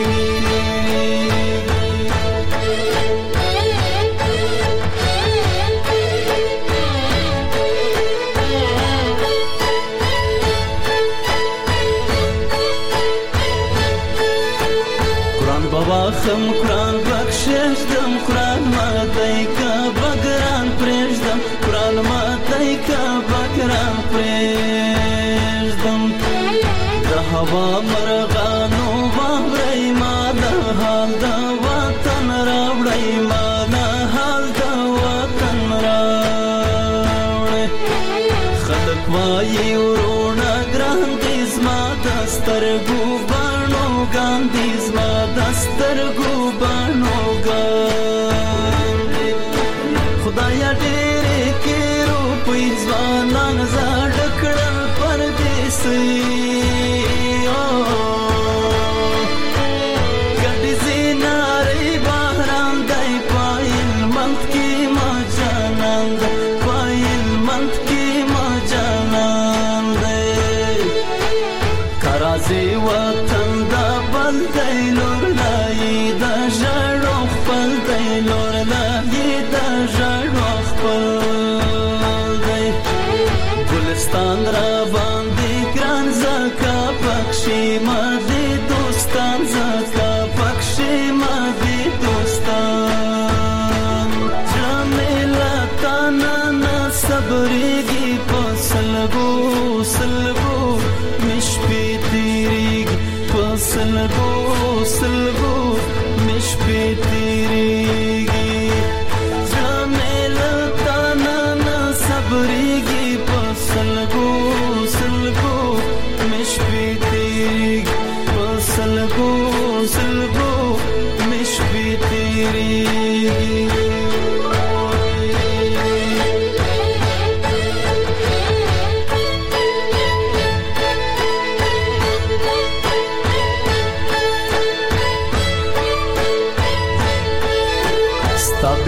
خم قرآن بخشش دم قرآن مادای کا بگران پرشدم قرآن مادای کا بگران پرشدم د هوا مرغانو واوري ما د حال د وطن راوړي ما د حال د وطن راوړي خلک وایي ورونه ګران دي زما د سترګو بڼو ګاندي زما سترګو بانو ګاندي خدایا ډېرې کې روپۍ ځوانان زاړ کړل پردیسي ګډې زینارې بهران دی پایل منت کې ما جانان دی پایل منت کې ما جانان دی کرازي وطن دا بل دی لور دا ژړو خپل دی لور لایې دا ژړو خپل دی ګلستان را باندې ګران زکا پکشي ما دې دوستان زکا پکشي ما دې دوستان جمیلا تانا نا صبرېږي په سلګو سلګو مش پیتیریږي په سلګو سلګو مش پیتیریږي زمیلا تانا نا صبرېږي په سلګو سلګو مش پیتیریږي په سلګو سلګو مش پیتیریږي.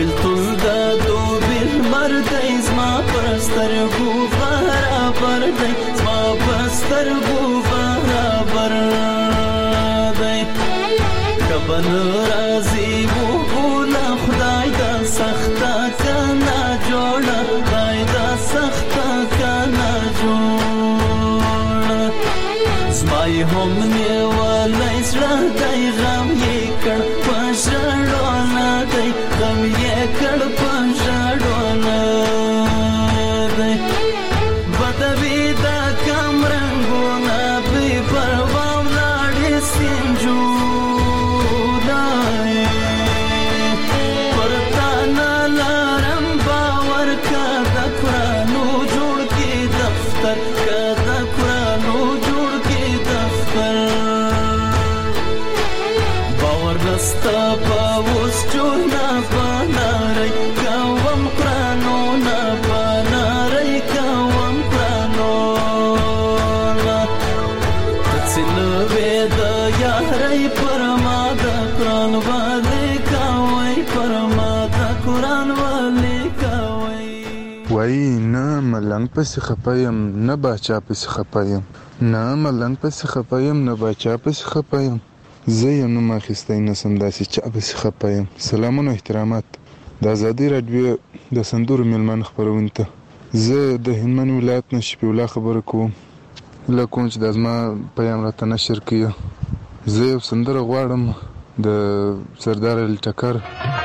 بلتل دا دو بالمر دی زما پسترګو برابر دی زما پسترګو برابر دی کبن رازی مو بولا خدای دا سختا کنا جوړه خدای دا سختا کنا جوړه زمای هم نیولای زړه دی غم یې کړ پښړونه دی غم یې کړ پښړونه دی بدوی دا کم رنګونه بې پروا ولاړې سینجو ستا پاوس چونا پانارای کوم پرانو نا پانارای کوم پرانو تسلوی دا یارای پرمادا قرآن والی کوي پرمادا قرآن والی کوي وای نه ملنګ پس خپایم نه باچا پس خپایم نه ملنګ پس خپایم نه باچا پس خپایم زه یم نوم اخیستی نسم داسې چا پسې خپه یم. سلامونه او احترامات د ازادي راډیو د سندرو میلمانه خپرونې ته. زه د هلمند ولایت نه شفیع الله خبره کوم له کوم چې د زما پیام راته نشر کړي. زه یو سندره غواړم د سردار علي ټکر.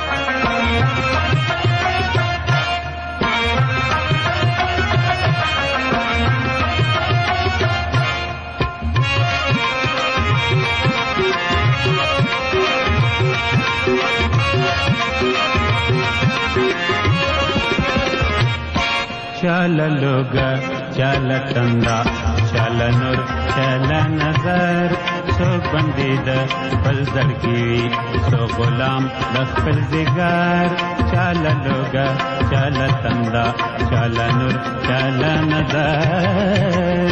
چل لوگا چل تندا چل نور چل نظر سو بندید بل زرگی سو غلام دخل زگار چل لوگا چل تندا چل نور چل نظر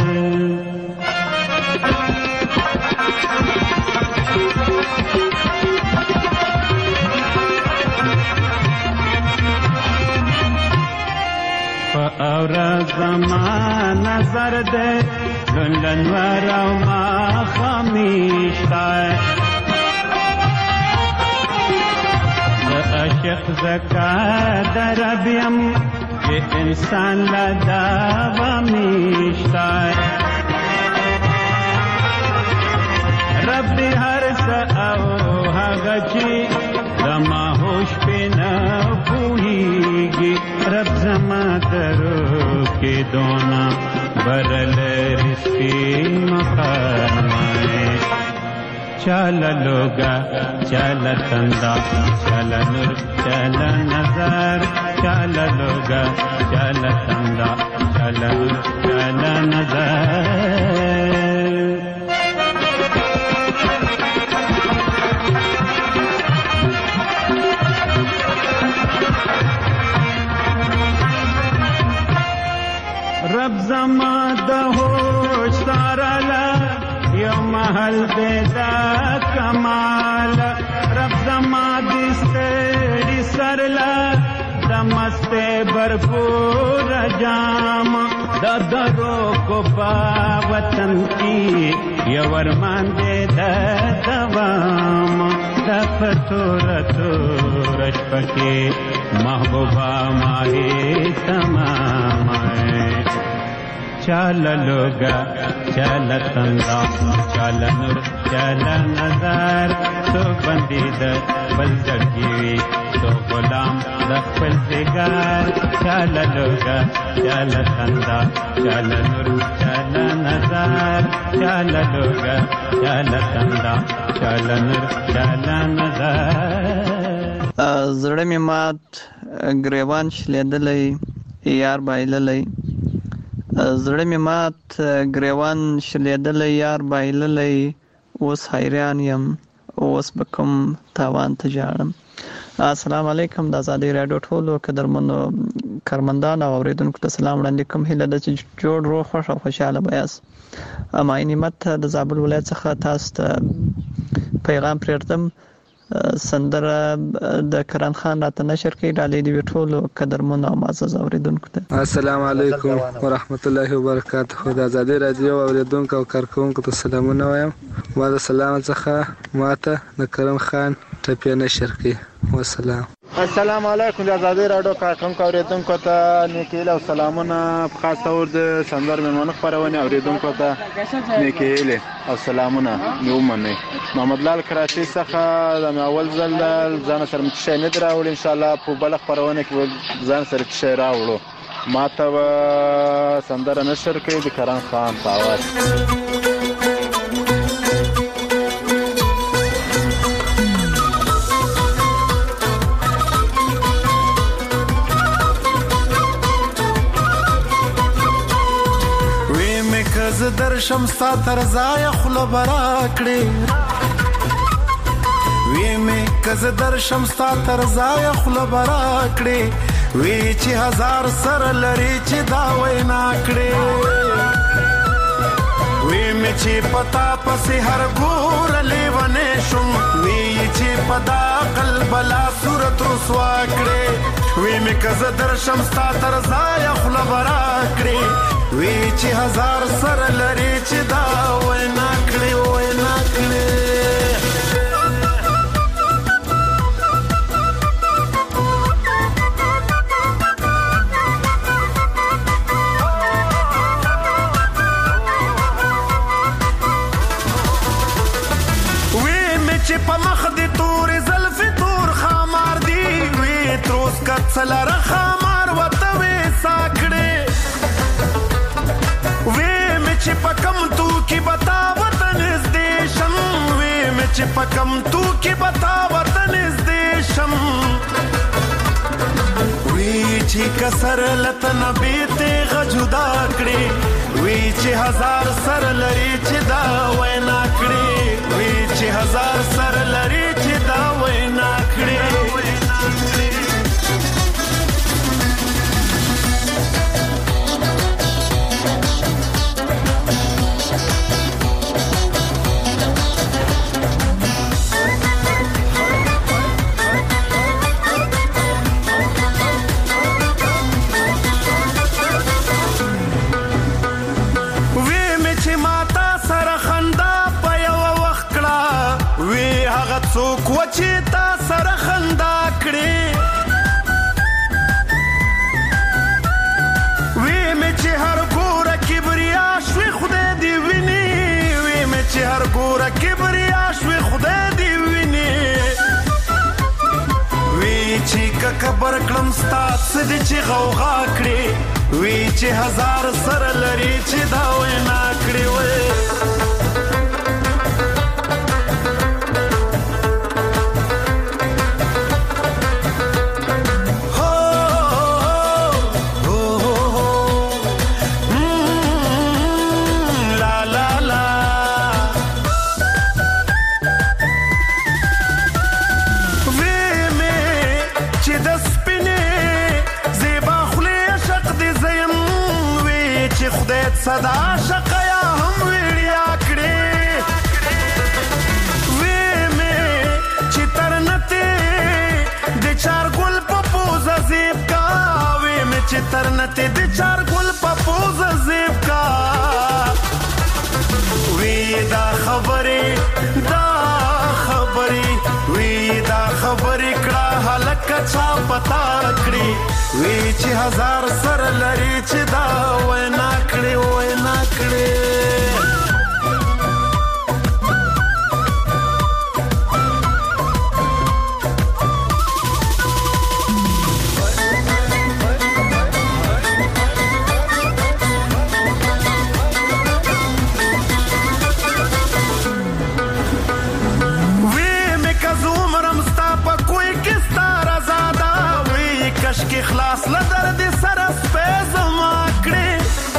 اور زمان نظر دے لندن وراو ما خمیشتا عاشق زکا دربیم یہ انسان لدا ومیشتا رب ہر ساو ہگچی زما ہوش پہ نہ پوہیگی رب زما درو کے دونا برل رسکی مقامائے چل لوگا چل تندا چل نور چل نظر چل لوگا چل تندا چل نور چل نظر رب زما د هوش سارلا یو محل بیدا کمال رب زما دستری سرلا دمستے برپور جام دا درو کو با وطن کی یو ورمان دے دا دوام دا پتور تورش پکے محبوبہ ماہی تمام چل لوگا چل تندا چل نور چل نظر تو بندید بل زرگی تو غلام دخل زگار چل لوگا چل تندا چل نور چل نظر چل لوگا چل تندا چل نور چل نظر زړه می مات گریوان شلیدلې یار بایللې زړه می مات گریوان شلیدلې یار بایللې اوس حیران یم اوس بکم تاوان ته جاړم. السلام علیکم د آزادي رادیو ټولو قدرمنو کارمندان او اوریدونکو ته سلام وړاندې کوم. هیله ده چې جوړ روغ خوښ او خوشاله بیاس. ما نعمت د زابل ولایت څخه تاسو ته پیغام پرېږدم. سندره د کرن خان راته نشر کړي ډالې دی ټولو قدرمن او معزز اوریدونکو ته. السلام علیکم ورحمت الله وبرکاته. د آزادي رادیو اوریدونکو او کارکونکو ته سلامونه وایم. ما د سلام څخه ماته د کرن خان ټپې نشر کړي. والسلام. السلام علیکم د آزادي رادیو کارکونکو اوریدونکو ته نیکی او سلامونه، په خاص تور د سندر میمون خبرونه اوریدونکو ته نیکی او سلامونه یو منه. محمد لال کراچي څخه د اول ځل ځان سره متشي نه دراول، ان شاء الله په بل خبرونه کې ځان سره تشي راوړو. ماته سندر نشر کوي د کرن خان په आवाज. ز درشم ستا تر ځای خله برا کړې، وی مې کز درشم ستا تر ځای خله برا کړې، وی چې هزار سر لري چې دا وینا کړې، وی مې چې پتا پسې هر ګور لیونه شم، وی چې پدا قلب لا صورت رسوا کړې، وی مې کز درشم ستا تر ځای خله برا کړې، وی چې هزار سر لري چې دا وینا کړې وینا کړې. وی مې چې په مخ دې تورې زلفې تور خامار دي، وی تروس کڅلره خامار وته وې ساکړې، وی مې چې پکم تو کې بتا وطن دې شم، وی مې چې پکم تو کې بتا وطن دې شم، وی چې کسر لتن بیت غجدا کړې، وی چې هزار سر لري چې دا وینا کړې، وی چې هزار سر لري چې دا وینا کړې. څوک و چې تا سره خندا کړې، وی مې چې هر ګوره کبریا شوې خدای دې ویني، وی مې چې هر ګوره کبریا شوې خدای دې ویني، وی چې ککبر کړم ستا څه دې چې غوغا کړې، وی چې هزار سره لري چې دا وینا کړې وې. صدا شقیا هم ویړیا کړې، وی مې چې ترنته د چار ګل په پوزه زیب کا، وی مې چې ترنته د چار ګل په پوزه زیب کا، وی دا خبرې دا خبرې وی دا خبرې کړه هلک چا پتا کړې، وی چې هزار سر لري چې دا وینا کړې وینا کړې. کې خلاص لدر دې سره سپېز ما کړې،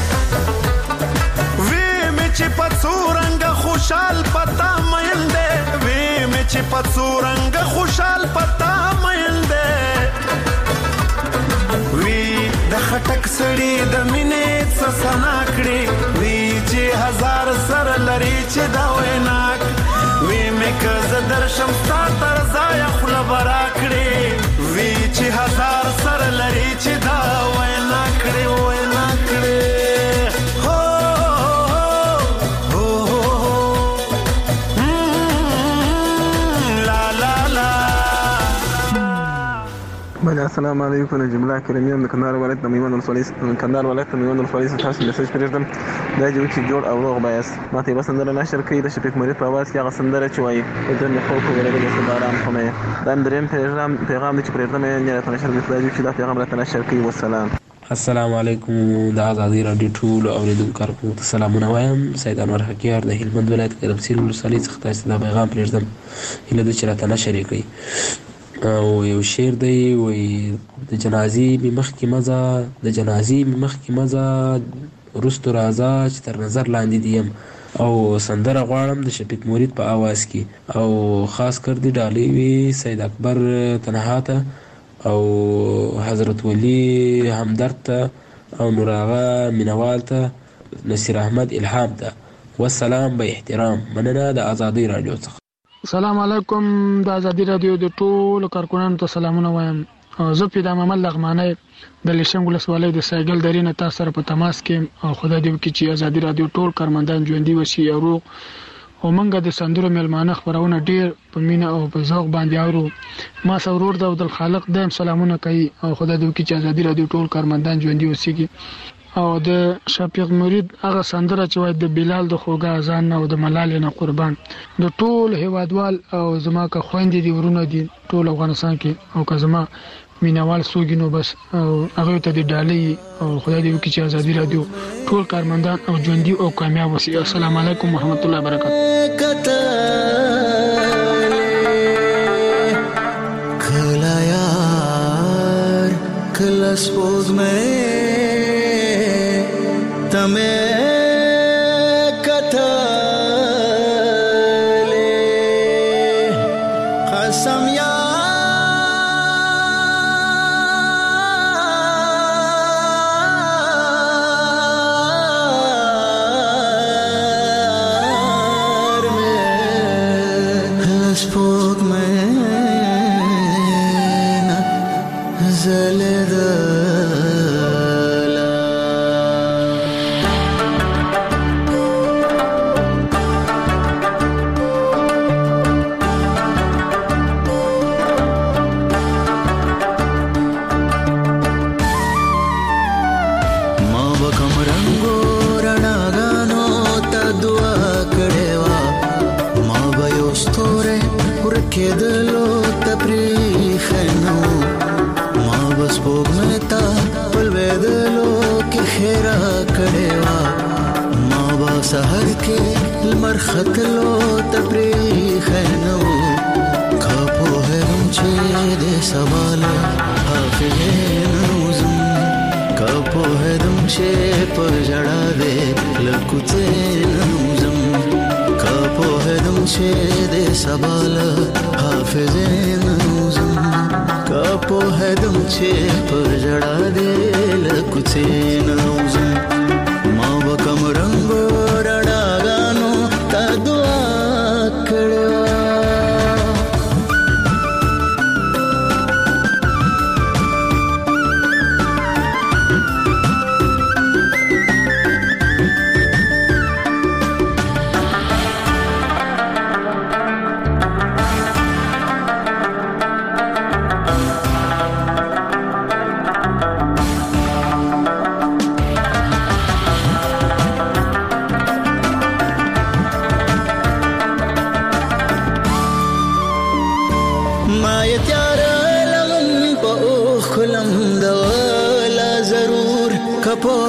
وی مې چې پڅورنګ خوشحال پتا مېل دې، وی مې چې پڅورنګ خوشحال پتا مېل دې، وی د خټک سړي د مینې څه سنا کړې، وی چې هزار سر لري چې دا ویناک، وی مې که زه درشم ستا تر ځایه خوله به راکړې وی چې هزار سر لري چې دا وینا کړې وینا کړې بله السلام علیکم جمله کریمه د کندهار ولایت د میوند ولسوالۍ کندهار ولایت د میوند ولسوالۍ څخه تاسو میسج پرېږدم دا جوړ چې جوړ او روغ بایاست ماته یوه سندره نشر کوي د شفیق مرید په اواز کې هغه سندره چې وایي د نه خلکو ورېدلې څه باران خونه دا هم درېیم پیغام پیغام دی چې پرېږدم یې راته نشر کوي خدای دې چې دا پیغام راته نشر کوي والسلام السلام علیکم د ازادي راډیو ټولو اورېدونکو کارکوونکو ته سلامونه وایم سید انور حکیار د هلمند ولایت ګرمسیر ولسوالۍ څخه تاسو ته دا پیغام پرېږدم هیله ده چې راته نشر یې کوي او یو شعر دی وایي د جنازې مې مخکې مزه د جنازې مې مخکې مزه وروستو راځه چې تر نظر لاندې دي یم او سندره غواړم د شفیق مرید په اواز کې او خاص کر دې ډالۍ وي سید اکبر تنها ته او حضرت ولی همدرد ته او نور آغا مینوال ته نصیر احمد الهام ته والسلام به احترام مننه د ازادۍ راډیو څخه السلام علیکم د ازادي رادیو د ټولو کارکونانو ته سلامونه وایم زه پیدا محمد لغمانی د لیشنګ ولسوالۍ د سایګل درې نه تاسو سره په تماس کې او خدای دې وکړي چې ازادي رادیو ټول کارمندان ژوندي وشي او روغ او موږ د سندرو میلمانه خپرونه ډېر په مینه او په ذوق باندې اورو ما سرور د عبدالخالق دایم سلامونه کوي او خدای دې وکړي چې ازادي رادیو ټول کارمندان ژوندي اوسیږي او د شفیق مرید هغه سندره چې وایي د بلال د خوږه اذان نه او د ملالې نه قربان د ټول هیوادوال او زما که خویندې دي ورونه دي ټول افغانستان کې او که زما مینوال سوګي نو بس او هغه ته د ډالۍ او خدای دې وکړي چې ازادي رادیو ټول کارمندان او ژوندي او کامیاب وسی السلام علیکم ورحمت الله وبرکاته کلا یار کلا سپوږمۍ تمه کتلې قسم یار مې سپوږمۍ نه زلده کېدلو تپریخنو ما بس پوګمتا پلوېدلو کې خیرا کړېوا ما با سحر کې لمر خطلو تپریخنو کاپو هرم چې دې سوال حافظینوزم کاپو هرم چې پر جړا دې لکوڅینوزم کاپو هرم چې دې سوال حافظین نوزم کاپو هدم چې پر جړا دې لکوڅین نوزم ما وکم رنگ رڼاګانو تا دعا کړو کپو